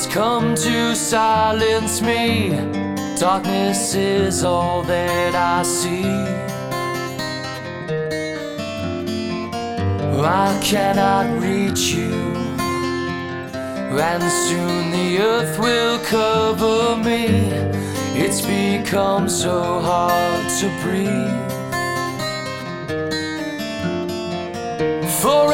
come to silence me. Darkness is all that I see. I cannot reach you, and soon the earth will cover me. It's become so hard to breathe. For